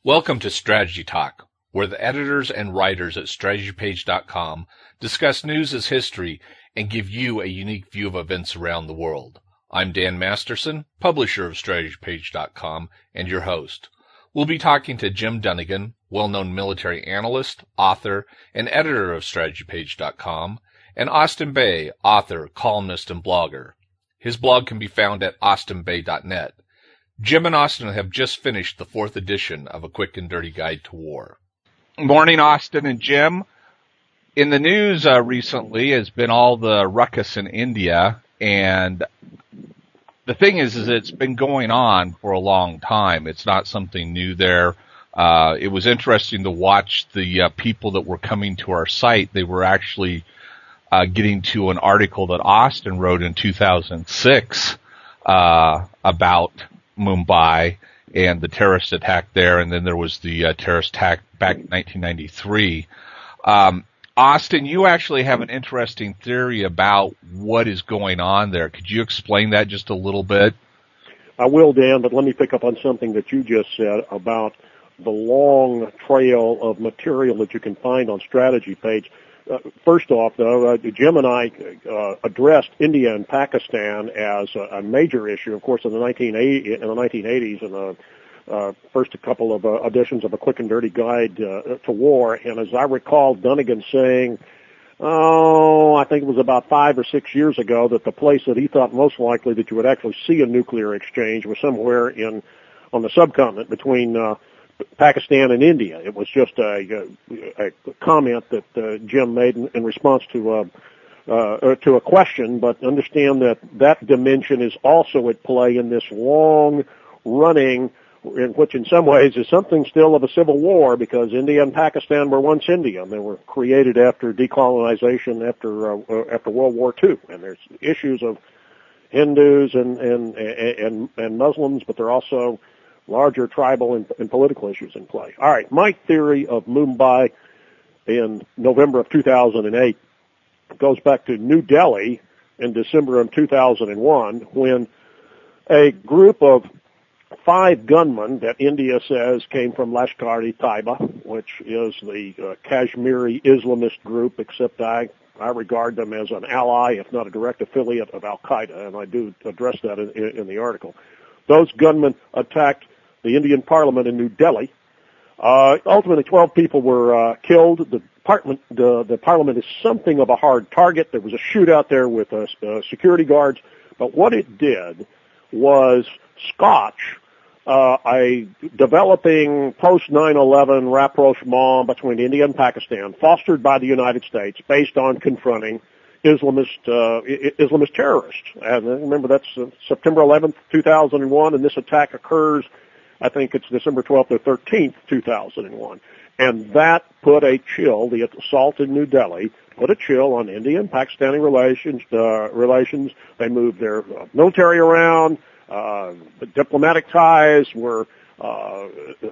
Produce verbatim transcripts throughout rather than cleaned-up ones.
Welcome to Strategy Talk, where the editors and writers at strategy page dot com discuss news as history and give you a unique view of events around the world. I'm Dan Masterson, publisher of strategy page dot com and your host. We'll be talking to Jim Dunnigan, well-known military analyst, author, and editor of strategy page dot com, and Austin Bay, author, columnist, and blogger. His blog can be found at austin bay dot net. Jim and Austin have just finished the fourth edition of A Quick and Dirty Guide to War. Morning, Austin and Jim. In the news uh, recently has been all the ruckus in India, and the thing is, is it's been going on for a long time. It's not something new there. Uh, it was interesting to watch the uh, people that were coming to our site. They were actually uh, getting to an article that Austin wrote in two thousand six uh, about Mumbai and the terrorist attack there, and then there was the uh, terrorist attack back in nineteen ninety-three. Um, Austin, you actually have an interesting theory about what is going on there. Could you explain that just a little bit? I will, Dan, but let me pick up on something that you just said about the long trail of material that you can find on Strategy Page. Uh, first off, though, uh, Jim and I uh, addressed India and Pakistan as a, a major issue, of course, in the nineteen eighty in the nineteen eighties, and the uh, first a couple of uh, editions of A Quick and Dirty Guide uh, to War. And as I recall, Dunnigan saying, oh, I think it was about five or six years ago, that the place that he thought most likely that you would actually see a nuclear exchange was somewhere in on the subcontinent between Uh, Pakistan and India. It was just a, a, a comment that uh, Jim made in, in response to uh, uh, to a question, but understand that that dimension is also at play in this long running, in which in some ways is something still of a civil war, because India and Pakistan were once India. They were created after decolonization after uh, after World War Two, and there's issues of Hindus and and and, and Muslims, but they're also larger tribal and, and political issues in play. All right, my theory of Mumbai in November of two thousand eight goes back to New Delhi in December of two thousand one, when a group of five gunmen that India says came from Lashkar-e-Taiba, which is the uh, Kashmiri Islamist group, except I, I regard them as an ally, if not a direct affiliate of Al-Qaeda, and I do address that in, in, in the article. Those gunmen attacked the Indian Parliament in New Delhi. Uh, ultimately, twelve people were uh, killed. The, department, the, the Parliament is something of a hard target. There was a shootout there with uh, uh, security guards. But what it did was scotch uh, a developing post nine eleven rapprochement between India and Pakistan, fostered by the United States, based on confronting Islamist uh, Islamist terrorists. And remember, that's uh, September eleventh, two thousand one, and this attack occurs, I think it's December twelfth or thirteenth, two thousand one. And that put a chill, the assault in New Delhi, put a chill on India and Pakistani relations. Uh, relations. They moved their uh, military around. Uh, the diplomatic ties were uh,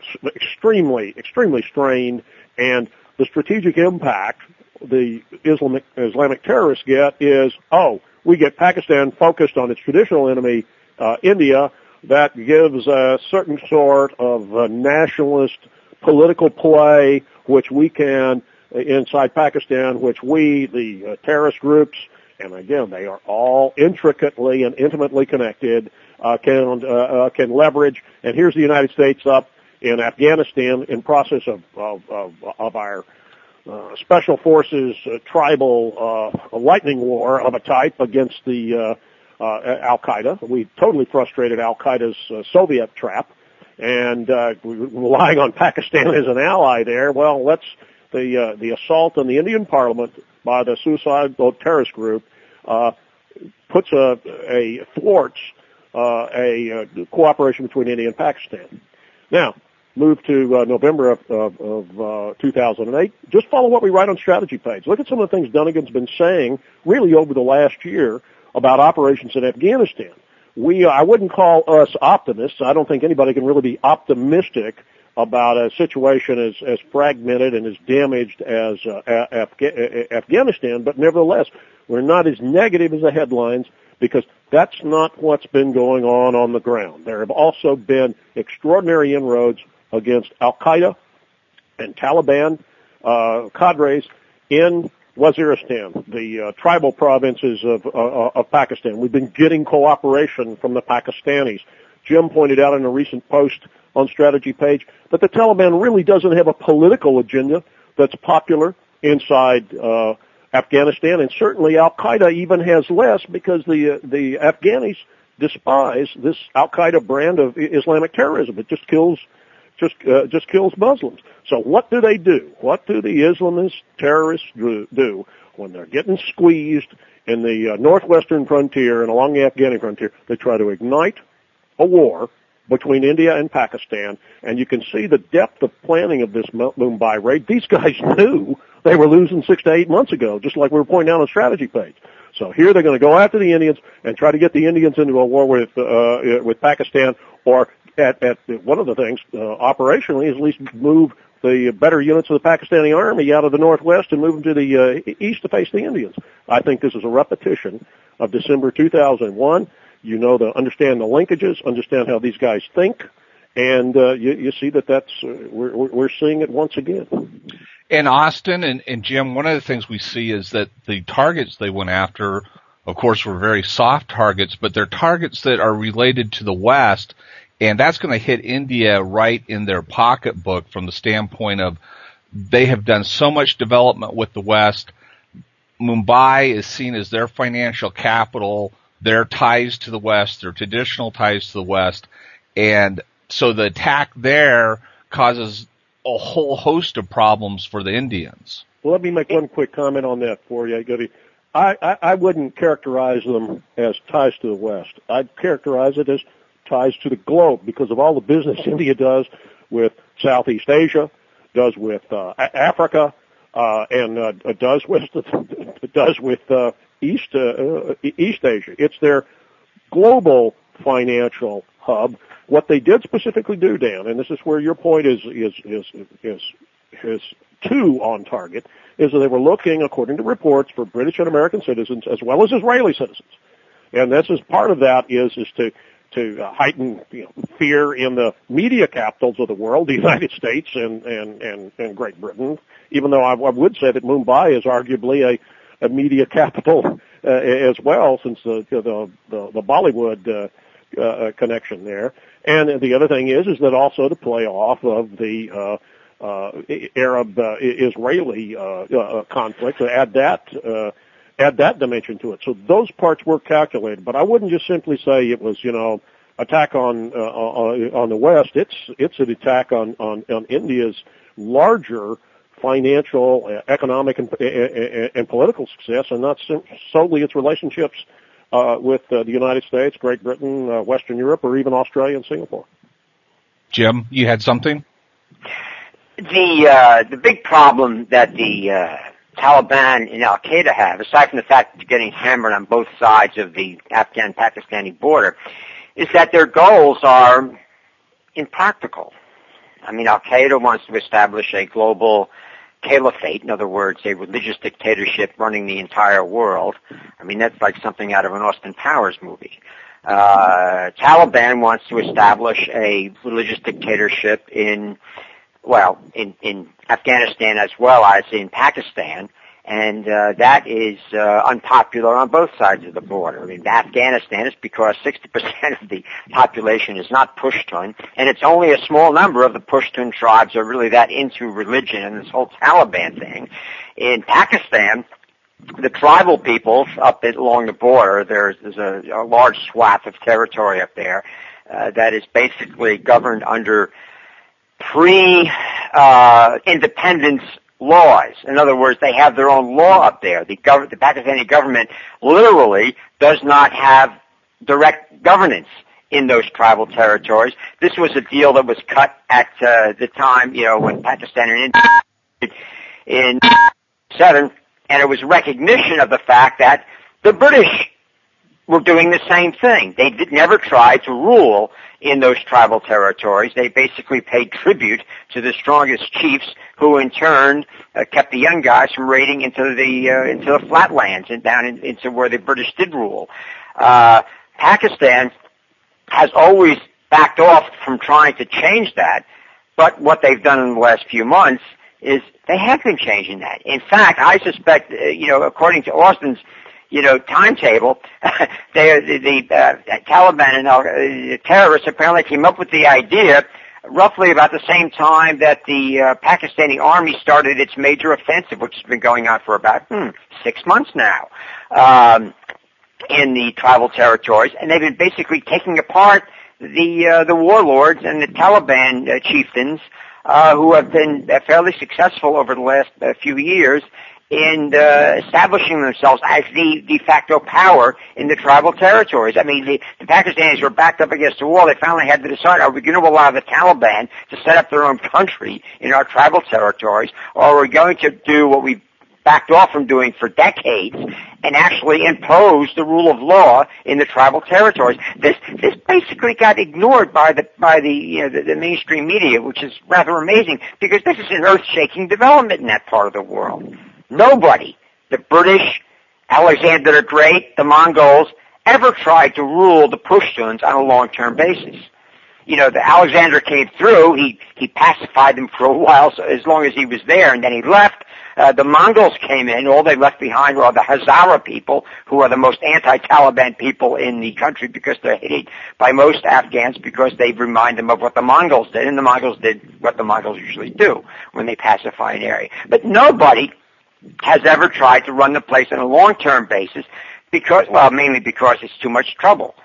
extremely, extremely strained, and the strategic impact the Islamic, Islamic terrorists get is, oh, we get Pakistan focused on its traditional enemy, uh, India. That gives a certain sort of uh, nationalist political play, which we can, uh, inside Pakistan, which we, the uh, terrorist groups, and again, they are all intricately and intimately connected, uh, can, uh, uh, can leverage. And here's the United States up in Afghanistan in process of, of, of, of our Uh, special forces, uh, tribal uh, lightning war of a type against the uh, uh, Al-Qaeda. We totally frustrated Al-Qaeda's uh, Soviet trap, and uh, relying on Pakistan as an ally there. Well, let's the uh, the assault on the Indian Parliament by the suicidal terrorist group uh, puts a, a thwarts uh, a uh, cooperation between India and Pakistan. Now, move to uh, November of, of, of uh, two thousand eight. Just follow what we write on Strategy Page. Look at some of the things Dunnigan's been saying really over the last year about operations in Afghanistan. We, uh, I wouldn't call us optimists. I don't think anybody can really be optimistic about a situation as, as fragmented and as damaged as uh, Afga- Afghanistan, but nevertheless, we're not as negative as the headlines, because that's not what's been going on on the ground. There have also been extraordinary inroads against Al-Qaeda and Taliban uh, cadres in Waziristan, the uh, tribal provinces of, uh, of Pakistan. We've been getting cooperation from the Pakistanis. Jim pointed out in a recent post on Strategy Page that the Taliban really doesn't have a political agenda that's popular inside uh, Afghanistan, and certainly Al-Qaeda even has less because the uh, the Afghanis despise this Al-Qaeda brand of Islamic terrorism. It just kills just uh, just kills Muslims. So what do they do? What do the Islamist terrorists do when they're getting squeezed in the uh, northwestern frontier and along the Afghani frontier? They try to ignite a war between India and Pakistan, and you can see the depth of planning of this Mumbai raid. These guys knew they were losing six to eight months ago, just like we were pointing out on the strategy page. So here they're going to go after the Indians and try to get the Indians into a war with uh, with Pakistan, or at, at one of the things uh, operationally is at least move the better units of the Pakistani army out of the northwest and move them to the uh, east to face the Indians. I think this is a repetition of December two thousand one. You know, the understand the linkages, understand how these guys think, and uh, you, you see that that's uh, we're, we're seeing it once again. In Austin and, and Jim, one of the things we see is that the targets they went after, of course, were very soft targets, but they're targets that are related to the West, and that's going to hit India right in their pocketbook from the standpoint of they have done so much development with the West. Mumbai is seen as their financial capital, their ties to the West, their traditional ties to the West, and so the attack there causes a whole host of problems for the Indians. Well, let me make one quick comment on that for you, Goody. I, I, I wouldn't characterize them as ties to the West. I'd characterize it as ties to the globe because of all the business India does with Southeast Asia, does with uh, Africa, uh, and uh, does with does with uh, East uh, East Asia. It's their global financial hub. What they did specifically do, Dan, and this is where your point is is is is is too on target, is that they were looking, according to reports, for British and American citizens as well as Israeli citizens, and this is part of that is is to to uh, heighten you know, fear in the media capitals of the world, the United States and and and, and Great Britain. Even though I, I would say that Mumbai is arguably a a media capital uh, as well, since the the the, the Bollywood uh, uh, connection there. And the other thing is, is that also to play off of the uh, uh, Arab-Israeli uh, uh, conflict, to add that uh, add that dimension to it. So those parts were calculated, but I wouldn't just simply say it was, you know, attack on uh, on, on the West. It's it's an attack on on, on India's larger financial, uh, economic, and, and, and political success, and not sim- solely its relationships uh, with uh, the United States, Great Britain, uh, Western Europe, or even Australia and Singapore. Jim, you had something? The uh, the big problem that the uh, Taliban and Al-Qaeda have, aside from the fact that they're getting hammered on both sides of the Afghan-Pakistani border, is that their goals are impractical. I mean, Al-Qaeda wants to establish a global caliphate, in other words, a religious dictatorship running the entire world. I mean, that's like something out of an Austin Powers movie. Uh, Taliban wants to establish a religious dictatorship in, well, in, in Afghanistan as well as in Pakistan, and uh, that is uh, unpopular on both sides of the border. I mean, Afghanistan is because sixty percent of the population is not Pushtun, and it's only a small number of the Pushtun tribes are really that into religion and this whole Taliban thing. In Pakistan, the tribal peoples up along the border, there's, there's a, a large swath of territory up there uh, that is basically governed under pre-independence uh, laws. In other words, they have their own law up there. The, gov- the Pakistani government literally does not have direct governance in those tribal territories. This was a deal that was cut at uh, the time, you know, when Pakistan and India in seven, and it was recognition of the fact that the British were doing the same thing. They did, never tried to rule in those tribal territories. They basically paid tribute to the strongest chiefs, who in turn uh, kept the young guys from raiding into the uh, into the flatlands and down in, into where the British did rule. Uh, Pakistan has always backed off from trying to change that, But what they've done in the last few months is they have been changing that. In fact, I suspect, uh, you know, according to Austin's, you know, timetable, they, the, the uh, Taliban and uh, the terrorists apparently came up with the idea roughly about the same time that the uh, Pakistani army started its major offensive, which has been going on for about hmm, six months now, um, in the tribal territories, and they've been basically taking apart the uh, the warlords and the Taliban uh, chieftains, uh, who have been uh, fairly successful over the last uh, few years in uh, establishing themselves as the de facto power in the tribal territories. I mean, the, the Pakistanis were backed up against the wall. They finally had to decide, are we going to allow the Taliban to set up their own country in our tribal territories, or are we going to do what we backed off from doing for decades and actually impose the rule of law in the tribal territories? This this basically got ignored by the by the you know the, the mainstream media, which is rather amazing, because this is an earth-shaking development in that part of the world. Nobody, the British, Alexander the Great, the Mongols, ever tried to rule the Pashtuns on a long-term basis. You know, the Alexander came through, he, he pacified them for a while, so as long as he was there, and then he left. Uh, the Mongols came in, all they left behind were the Hazara people, who are the most anti-Taliban people in the country, because they're hated by most Afghans because they remind them of what the Mongols did, and the Mongols did what the Mongols usually do when they pacify an area. But nobody has ever tried to run the place on a long-term basis, because, well, mainly because it's too much trouble.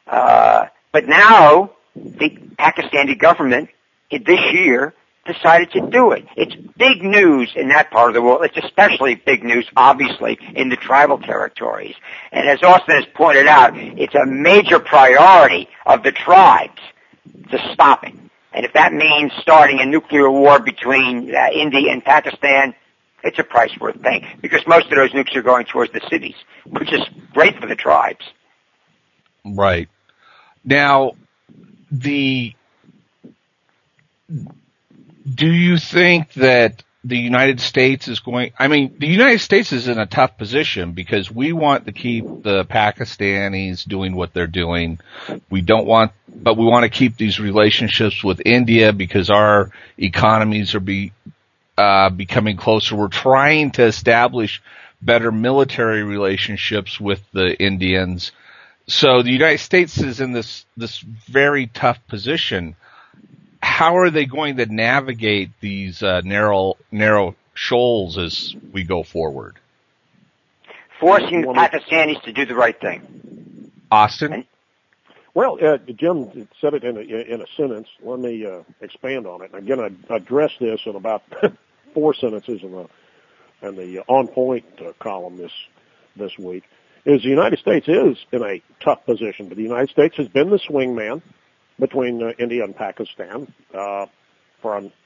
Uh, but now, the Pakistani government, this year, decided to do it. It's big news in that part of the world. It's especially big news, obviously, in the tribal territories. And as Austin has pointed out, it's a major priority of the tribes to stop it. And if that means starting a nuclear war between uh, India and Pakistan, it's a price worth paying, because most of those nukes are going towards the cities, which is great for the tribes. Right. Now, the do you think that the United States is going, I mean, the United States is in a tough position because we want to keep the Pakistanis doing what they're doing. We don't want, but we want to keep these relationships with India because our economies are be, uh, becoming closer. We're trying to establish better military relationships with the Indians. So the United States is in this, this very tough position. How are they going to navigate these uh, narrow narrow shoals as we go forward? Forcing the Pakistanis to do the right thing. Austin? Well, uh, Jim said it in a, in a sentence. Let me uh, expand on it. And again, I address this in about four sentences in the, in the On Point uh, column this this week. Is the United States is in a tough position, but the United States has been the swingman between uh, India and Pakistan uh, for an,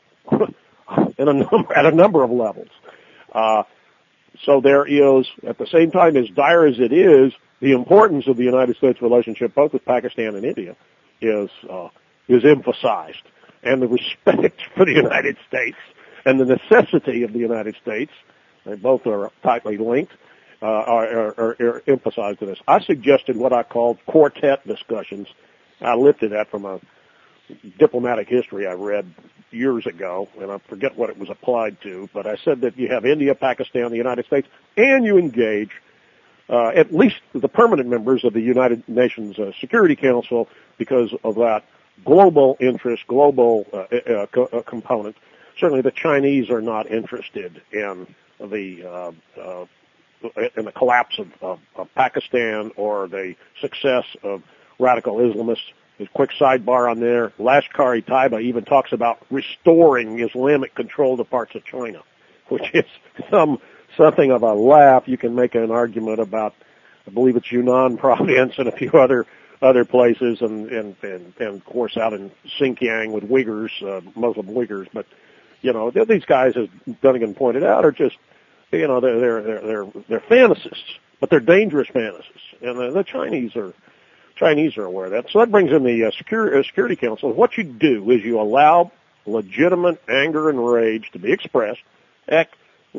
in a number, at a number of levels. Uh, so there is, at the same time, as dire as it is, the importance of the United States relationship, both with Pakistan and India, is uh, is emphasized, and the respect for the United States and the necessity of the United States, they both are tightly linked, uh, are, are, are emphasized in this. I suggested what I called quartet discussions. I lifted that from a diplomatic history I read years ago, and I forget what it was applied to, but I said that you have India, Pakistan, the United States, and you engage uh, at least the permanent members of the United Nations uh, Security Council because of that global interest, global uh, uh, co- uh, component. Certainly the Chinese are not interested in the uh, uh, in the collapse of, of, of Pakistan or the success of radical Islamists. A quick sidebar on there. Lashkar-e-Taiba even talks about restoring Islamic control to parts of China, which is some something of a laugh. You can make an argument about, I believe it's Yunnan province and a few other other places, and and and, and of course out in Xinjiang with Uyghurs, uh, Muslim Uyghurs. But you know, these guys, as Dunnigan pointed out, are just you know they're they're they're they're, they're fantasists, but they're dangerous fantasists, and the, the Chinese are. Chinese are aware of that. So that brings in the uh, Security, uh, Security Council. What you do is you allow legitimate anger and rage to be expressed. Heck,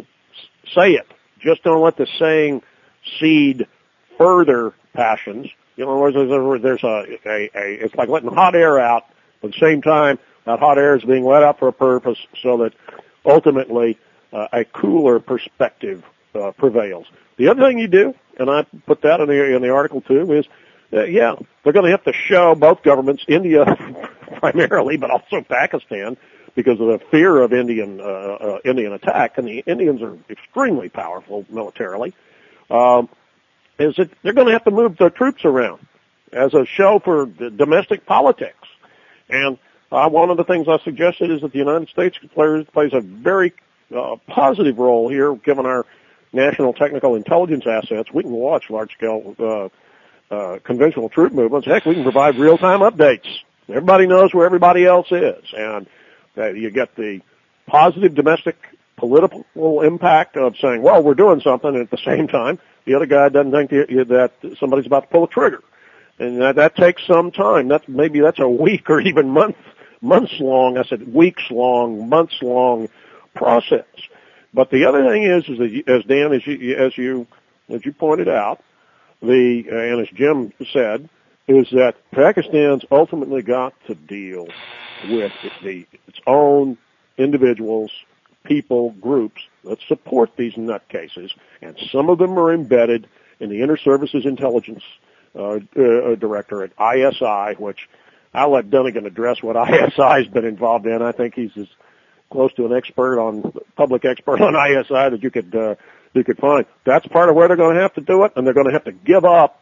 say it. Just don't let the saying seed further passions. You know, there's, there's a, a, a, it's like letting hot air out, but at the same time, That hot air is being let out for a purpose so that ultimately uh, a cooler perspective uh, prevails. The other thing you do, and I put that in the, in the article too, is, uh, yeah, they're going to have to show both governments, India primarily, but also Pakistan, because of the fear of Indian uh, uh, Indian attack, and the Indians are extremely powerful militarily, um, is that they're going to have to move their troops around as a show for d- domestic politics. And uh, one of the things I suggested is that the United States plays, plays a very uh, positive role here, given our national technical intelligence assets. We can watch large-scale uh, uh, conventional troop movements. Heck, we can provide real-time updates. Everybody knows where everybody else is, and uh, you get the positive domestic political impact of saying, well, we're doing something, and at the same time, the other guy doesn't think that somebody's about to pull a trigger. And that, that takes some time. That's, maybe that's a week or even month, months long, I said weeks long, months long process. But the other thing is, is that, as Dan, as you, as you, as you pointed out, the, uh, and as Jim said, is that Pakistan's ultimately got to deal with the, its own individuals, people, groups that support these nutcases, and some of them are embedded in the Inter-Services Intelligence uh, uh, Directorate, I S I, which I'll let Dunnigan address what I S I has been involved in. I think he's as close to an expert on, public expert on I S I that you could, uh, you could find. That's part of where they're going to have to do it, and they're going to have to give up,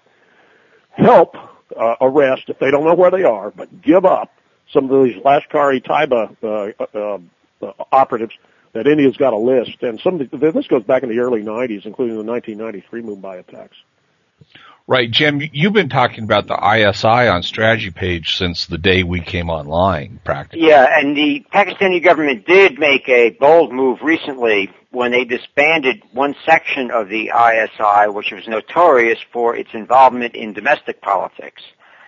help uh, arrest, if they don't know where they are, but give up some of these Lashkar-e-Taiba uh, uh, uh, operatives that India's got a list. And some of the, this goes back in the early nineties, including the nineteen ninety-three Mumbai attacks. Right, Jim, you've been talking about the I S I on Strategy Page since the day we came online, practically. Yeah, and the Pakistani government did make a bold move recently when they disbanded one section of the I S I, which was notorious for its involvement in domestic politics.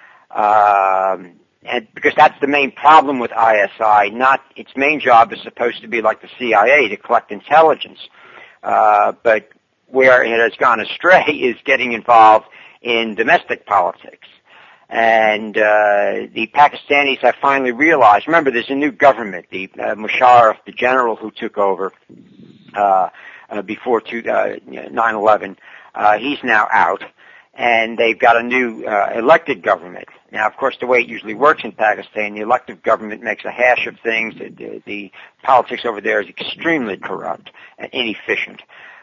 Um, and because that's the main problem with I S I, not its main job is supposed to be like the C I A, to collect intelligence. Uh, but where it has gone astray is getting involved in domestic politics. And uh, the Pakistanis have finally realized, remember, there's a new government, the uh, Musharraf, the general who took over uh, uh, before two, uh, nine eleven, uh, he's now out, and they've got a new uh, elected government. Now, of course, the way it usually works in Pakistan, the elected government makes a hash of things. The, the politics over there is extremely corrupt and inefficient.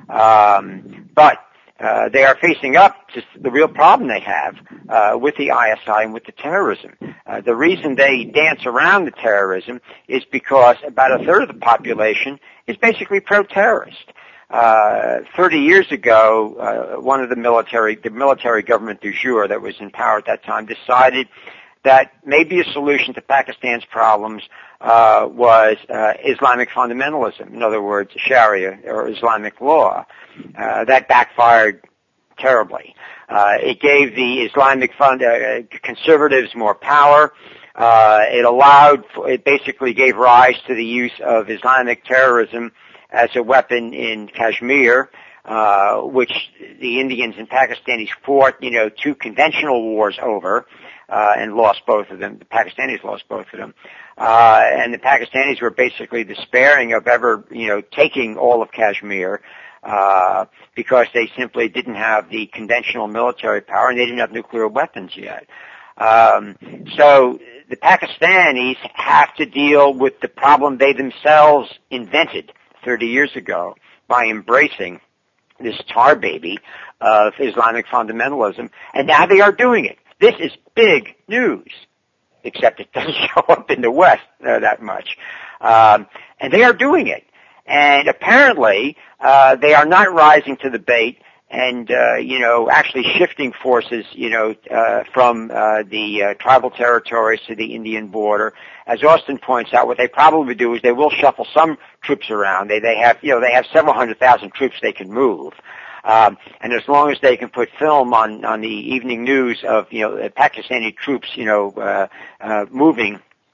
Um, but Uh, they are facing up to the real problem they have uh, with the I S I and with the terrorism. Uh, the reason they dance around the terrorism is because about a third of the population is basically pro-terrorist. Uh, thirty years ago, uh, one of the military, the military government du jour that was in power at that time decided that maybe a solution to Pakistan's problems uh, was uh, Islamic fundamentalism, in other words, Sharia or Islamic law. Uh, that backfired terribly. Uh, it gave the Islamic fund, uh, conservatives more power. Uh, it allowed, it basically gave rise to the use of Islamic terrorism as a weapon in Kashmir, uh, which the Indians and Pakistanis fought, you know, two conventional wars over, uh, and lost both of them. The Pakistanis lost both of them. Uh, and the Pakistanis were basically despairing of ever, you know, taking all of Kashmir. Uh, because they simply didn't have the conventional military power and they didn't have nuclear weapons yet. Um, so the Pakistanis have to deal with the problem they themselves invented thirty years ago by embracing this tar baby of Islamic fundamentalism, and now they are doing it. This is big news, except it doesn't show up in the West uh, that much. Um, and they are doing it. And apparently, uh, they are not rising to the bait and, uh, you know, actually shifting forces, you know, uh, from, uh, the, uh, tribal territories to the Indian border. As Austin points out, what they probably do is they will shuffle some troops around. They, they have, you know, they have several hundred thousand troops they can move. Um, and as long as they can put film on, on the evening news of, you know, Pakistani troops, you know, uh, uh, moving,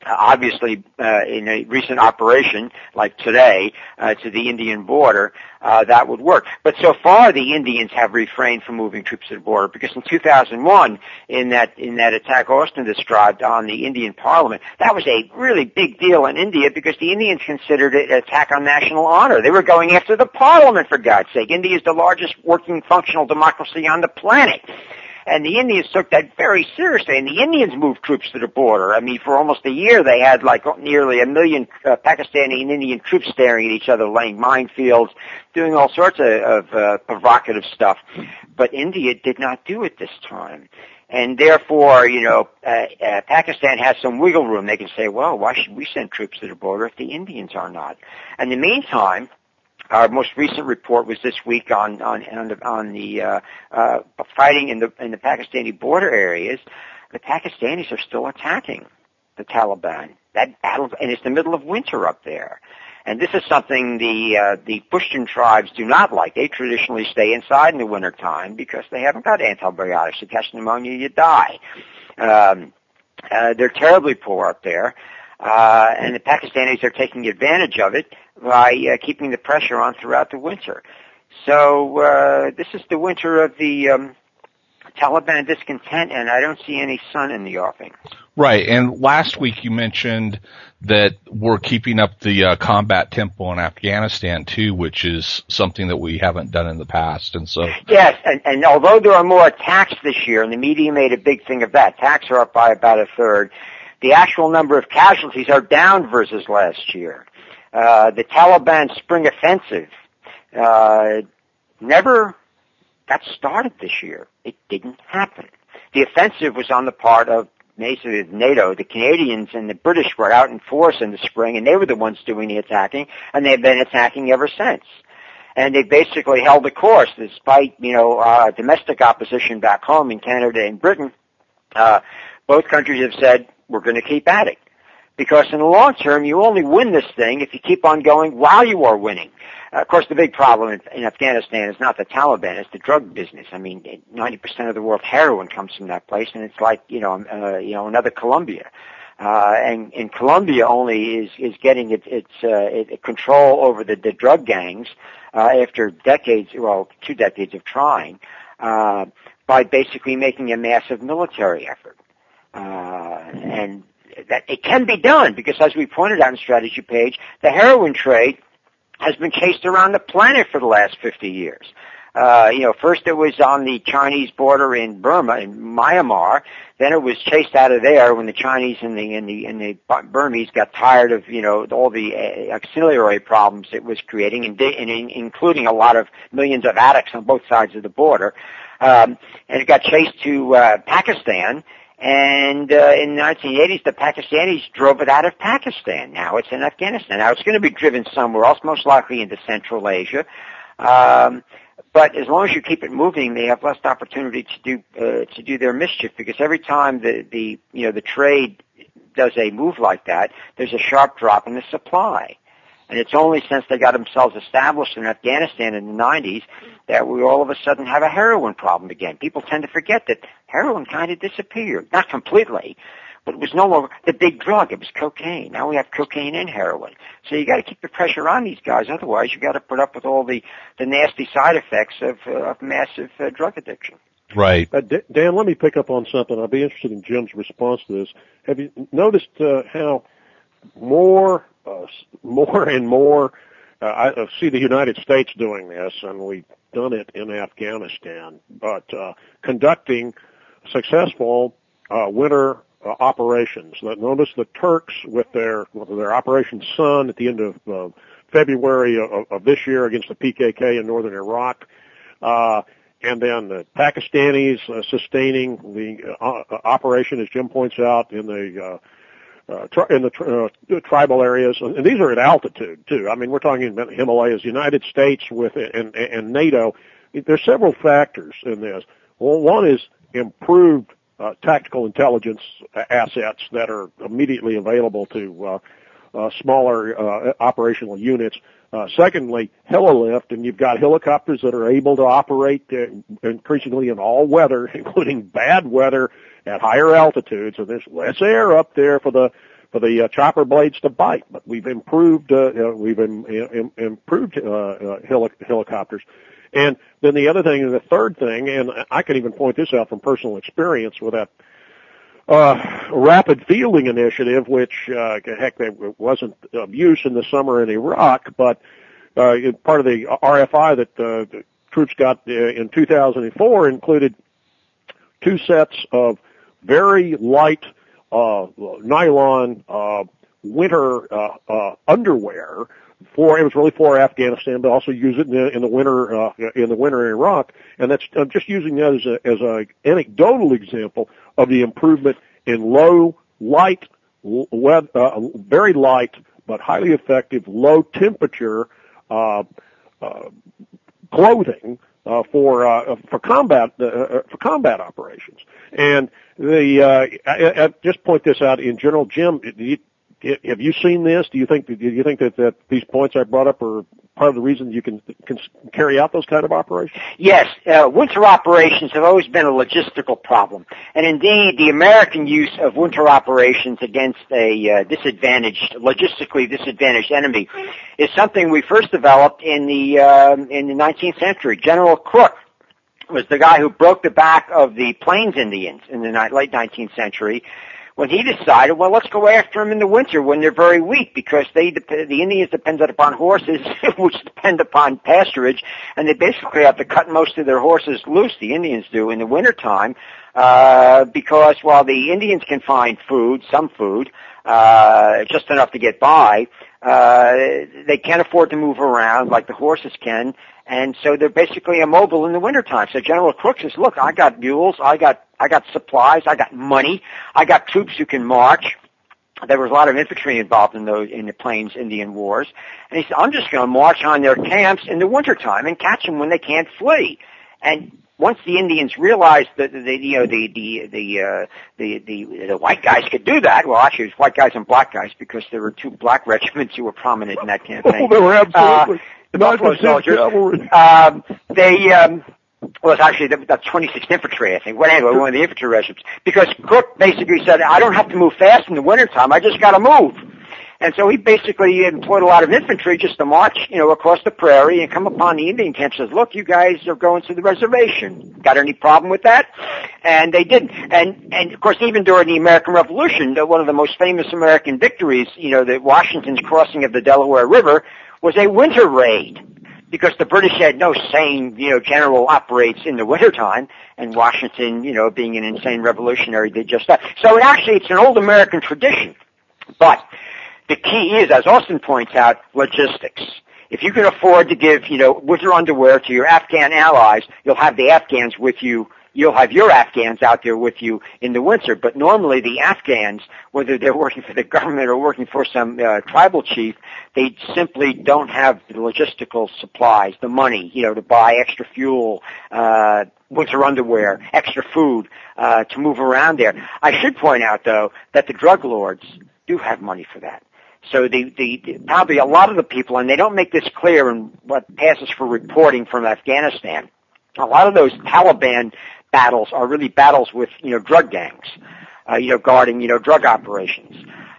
obviously, uh, in a recent operation like today uh, to the Indian border, uh, that would work. But so far, the Indians have refrained from moving troops to the border because in two thousand one, in that in that attack Austin described on the Indian Parliament, that was a really big deal in India because the Indians considered it an attack on national honor. They were going after the Parliament, for God's sake. India is the largest working functional democracy on the planet. And the Indians took that very seriously, and the Indians moved troops to the border. I mean, for almost a year, they had like nearly a million uh, Pakistani and Indian troops staring at each other, laying minefields, doing all sorts of, of uh, provocative stuff. But India did not do it this time. And therefore, you know, uh, uh, Pakistan has some wiggle room. They can say, well, why should we send troops to the border if the Indians are not? In the meantime, our most recent report was this week on on on the, on the uh, uh, fighting in the in the Pakistani border areas. The Pakistanis are still attacking the Taliban. That battle, and it's the middle of winter up there. And this is something the uh, the Pushtun tribes do not like. They traditionally stay inside in the wintertime because they haven't got antibiotics. You catch pneumonia, you die. Um, uh, they're terribly poor up there. Uh, and the Pakistanis are taking advantage of it by uh, keeping the pressure on throughout the winter. So uh, this is the winter of the um, Taliban discontent, and I don't see any sun in the offing. Right, and last week you mentioned that we're keeping up the uh, combat tempo in Afghanistan too, which is something that we haven't done in the past, and so yes, and, and although there are more attacks this year, and the media made a big thing of that, attacks are up by about a third. The actual number of casualties are down versus last year. Uh, the Taliban spring offensive uh, never got started this year. It didn't happen. The offensive was on the part of NATO. The Canadians and the British were out in force in the spring, and they were the ones doing the attacking, and they've been attacking ever since. And they basically held the course, despite, you know, uh, domestic opposition back home in Canada and Britain. Uh, both countries have said, we're going to keep at it. Because in the long term, you only win this thing if you keep on going while you are winning. Uh, of course, the big problem in, in Afghanistan is not the Taliban, it's the drug business. I mean, ninety percent of the world's heroin comes from that place, and it's like, you know, uh, you know, another Colombia. Uh, and, and Colombia only is, is getting its, its, uh, it, control over the, the drug gangs, uh, after decades, well, two decades of trying, uh, by basically making a massive military effort. Uh, and that it can be done because, as we pointed out in Strategy Page, the heroin trade has been chased around the planet for the last fifty years. Uh, you know, first it was on the Chinese border in Burma, in Myanmar. Then it was chased out of there when the Chinese and the and the and the Burmese got tired of, you know, all the auxiliary problems it was creating, and, and including a lot of millions of addicts on both sides of the border. Um, and it got chased to uh, Pakistan. And uh, in the nineteen eighties, the Pakistanis drove it out of Pakistan. Now it's in Afghanistan. Now it's going to be driven somewhere else, most likely into Central Asia. Um, but as long as you keep it moving, they have less opportunity to do uh, to do their mischief. Because every time the the you know the trade does a move like that, there's a sharp drop in the supply. And it's only since they got themselves established in Afghanistan in the nineties that we all of a sudden have a heroin problem again. People tend to forget that heroin kind of disappeared. Not completely, but it was no longer the big drug. It was cocaine. Now we have cocaine and heroin. So you got to keep the pressure on these guys. Otherwise, you got to put up with all the, the nasty side effects of, uh, of massive uh, drug addiction. Right. Uh, D- Dan, let me pick up on something. I'd be interested in Jim's response to this. Have you noticed uh, how more Uh, more and more, uh, I see the United States doing this, and we've done it in Afghanistan, but uh, conducting successful uh, winter uh, operations. Notice the Turks with their with their Operation Sun at the end of uh, February of, of this year against the P K K in northern Iraq, uh, and then the Pakistanis uh, sustaining the uh, operation, as Jim points out, in the uh, Uh, tri- in the tri- uh, tribal areas, and these are at altitude too. I mean, we're talking about the Himalayas, United States with and, and NATO. There's several factors in this. Well, one is improved uh, tactical intelligence assets that are immediately available to uh, uh, smaller uh, operational units. Uh, secondly, helilift, and you've got helicopters that are able to operate uh, increasingly in all weather, including bad weather at higher altitudes, and there's less air up there for the for the uh, chopper blades to bite. But we've improved, uh, uh, we've in, in, improved uh, uh, heli- helicopters. And then the other thing, the third thing, and I can even point this out from personal experience with that uh, rapid fielding initiative, which, uh, heck, there wasn't of use in the summer in Iraq, but uh, part of the R F I that uh, the troops got uh, in two thousand four included two sets of very light uh, nylon uh, winter uh, uh, underwear. For it was really for Afghanistan, but also use it in the, in the winter uh, in the winter in Iraq. And that's I'm just using that as a as a anecdotal example of the improvement in low light, web, uh, very light but highly effective low temperature uh, uh, clothing uh, for uh, for combat uh, for combat operations. And the uh, I, I just point this out in general, Jim. It, Have you seen this? Do you think do you think that, that these points I brought up are part of the reason you can, can carry out those kind of operations? Yes, uh, winter operations have always been a logistical problem, and indeed, the American use of winter operations against a uh, disadvantaged, logistically disadvantaged enemy, is something we first developed in the um, in the nineteenth century. General Crook was the guy who broke the back of the Plains Indians in the ni- late nineteenth century. When he decided, well, let's go after them in the winter when they're very weak, because they dep- the Indians depended upon horses, which depend upon pasturage, and they basically have to cut most of their horses loose, the Indians do, in the wintertime, uh, because while the Indians can find food, some food, uh, just enough to get by, uh, they can't afford to move around like the horses can, and so they're basically immobile in the wintertime. So General Crook says, look, I got mules, I got I got supplies, I got money, I got troops who can march. There was a lot of infantry involved in those in the Plains Indian Wars. And he said, I'm just going to march on their camps in the wintertime and catch them when they can't flee. And once the Indians realized that the you know the the the uh, the, the the white guys could do that, well, actually it was white guys and black guys, because there were two black regiments who were prominent in that campaign. Oh, they were absolutely. Uh, Buffalo soldiers. Um, they. Um, Well, it's actually the, the twenty-sixth Infantry, I think. Well, anyway, one of the infantry regiments. Because Crook basically said, I don't have to move fast in the wintertime, I just gotta move. And so he basically employed a lot of infantry just to march, you know, across the prairie and come upon the Indian camp and says, look, you guys are going to the reservation. Got any problem with that? And they didn't. And, and of course, even during the American Revolution, the, one of the most famous American victories, you know, the Washington's crossing of the Delaware River, was a winter raid. Because the British had no sane, you know, general operates in the wintertime, and Washington, you know, being an insane revolutionary, did just that. So it actually, it's an old American tradition. But the key is, as Austin points out, logistics. If you can afford to give, you know, winter underwear to your Afghan allies, you'll have the Afghans with you. You'll have your Afghans out there with you in the winter. But normally the Afghans, whether they're working for the government or working for some uh, tribal chief, they simply don't have the logistical supplies, the money, you know, to buy extra fuel, uh, winter underwear, extra food, uh, to move around there. I should point out, though, that the drug lords do have money for that. So the, the, the probably a lot of the people, and they don't make this clear in what passes for reporting from Afghanistan, a lot of those Taliban battles are really battles with, you know, drug gangs, uh, you know, guarding, you know, drug operations.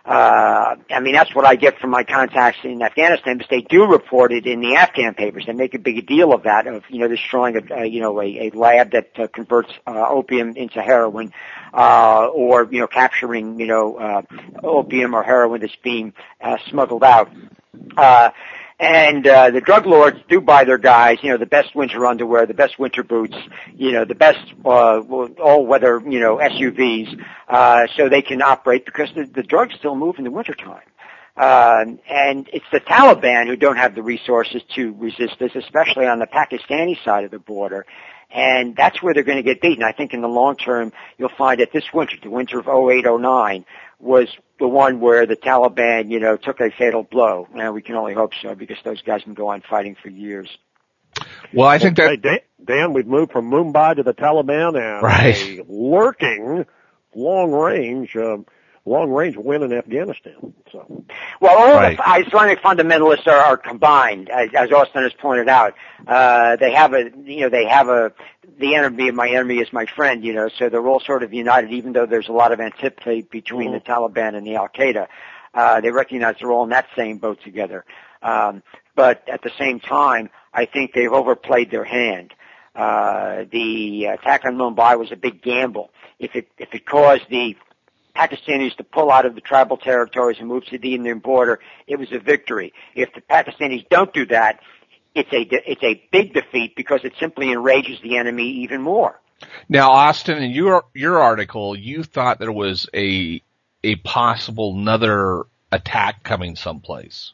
Uh, I mean, that's what I get from my contacts in Afghanistan, because they do report it in the Afghan papers. They make a big deal of that, of, you know, destroying a, a you know, a, a lab that uh, converts uh, opium into heroin, uh, or, you know, capturing, you know, uh, opium or heroin that's being uh, smuggled out. Uh, And, uh, the drug lords do buy their guys, you know, the best winter underwear, the best winter boots, you know, the best, uh, all-weather, you know, S U Vs, uh, so they can operate, because the, the drugs still move in the wintertime. Uh, and it's the Taliban who don't have the resources to resist this, especially on the Pakistani side of the border. And that's where they're going to get beaten. I think in the long term, you'll find that this winter, the winter of oh eight oh nine, was the one where the Taliban, you know, took a fatal blow. Now, we can only hope so, because those guys can go on fighting for years. Well, I think that... Hey, Dan, Dan, we've moved from Mumbai to the Taliban and right. a lurking, long-range uh, long-range win in Afghanistan. So, well, all right. the Islamic fundamentalists are, are combined, as, as Austin has pointed out. Uh, they have a, you know, they have a, the enemy of my enemy is my friend, you know, so they're all sort of united, even though there's a lot of antipathy between mm-hmm. the Taliban and the Al-Qaeda. Uh, they recognize they're all in that same boat together. Um, but at the same time, I think they've overplayed their hand. Uh, the attack on Mumbai was a big gamble. If it, if it caused the Pakistanis to pull out of the tribal territories and move to the Indian border, it was a victory. If the Pakistanis don't do that, it's a, it's a big defeat because it simply enrages the enemy even more. Now, Austin, in your, your article, you thought there was a, a possible another attack coming someplace.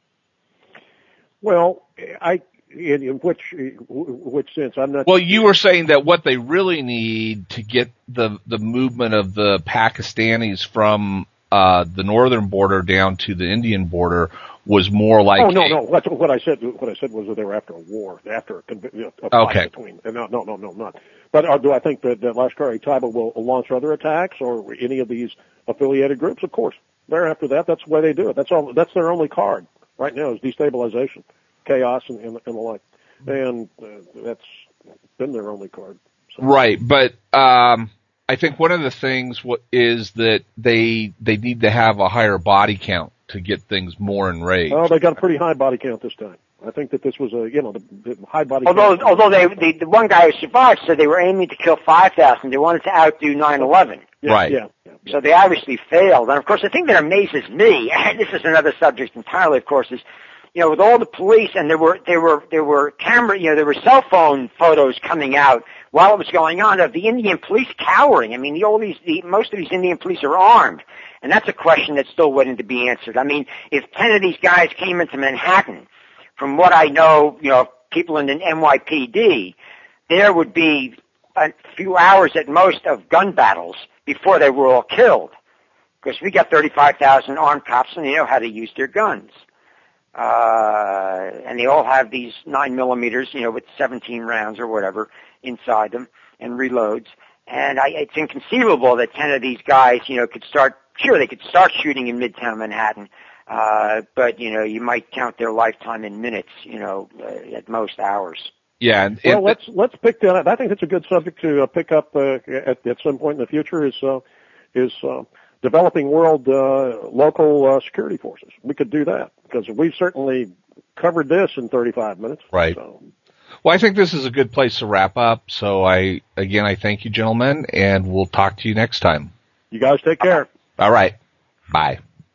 Well, I, in, in which, which sense? I'm not. Well, you were saying that what they really need to get the, the movement of the Pakistanis from, uh, the northern border down to the Indian border was more like. Oh, no, no. What, what I said, what I said was that they were after a war, after a, a fight okay. between. No, no, no, no, not. But uh, do I think that, that Lashkar-e-Taiba will launch other attacks or any of these affiliated groups? Of course. They're after that. That's the way they do it. That's all. That's their only card right now is destabilization, chaos, and, and, and the like. And uh, that's been their only card. So. Right, but um, I think one of the things what is that they they need to have a higher body count to get things more enraged. Oh, they got a pretty high body count this time. I think that this was a, you know, the, the high body although, count. Although they, the, the one guy who survived said they were aiming to kill five thousand. They wanted to outdo nine eleven. Yeah, right. Yeah, yeah, yeah. So they obviously failed. And of course, the thing that amazes me, and this is another subject entirely, of course, is, you know, with all the police, and there were, there were, there were camera, you know, there were cell phone photos coming out while it was going on of the Indian police cowering. I mean, the, all these, the, most of these Indian police are armed. And that's a question that's still waiting to be answered. I mean, if ten of these guys came into Manhattan, from what I know, you know, people in the N Y P D, there would be a few hours at most of gun battles before they were all killed. Because we got thirty-five thousand armed cops and they know how to use their guns. Uh, and they all have these nine millimeters, you know, with seventeen rounds or whatever inside them and reloads. And I, it's inconceivable that ten of these guys, you know, could start, sure, they could start shooting in Midtown Manhattan. Uh, but, you know, you might count their lifetime in minutes, you know, uh, at most hours. Yeah. And, well, and let's, let's pick that up. I think that's a good subject to uh, pick up, uh, at, at some point in the future is, uh, is, uh, developing world, uh, local, uh, security forces. We could do that because we've certainly covered this in thirty-five minutes. Right. So. Well, I think this is a good place to wrap up. So I, again, I thank you, gentlemen, and we'll talk to you next time. You guys take care. All right. Bye.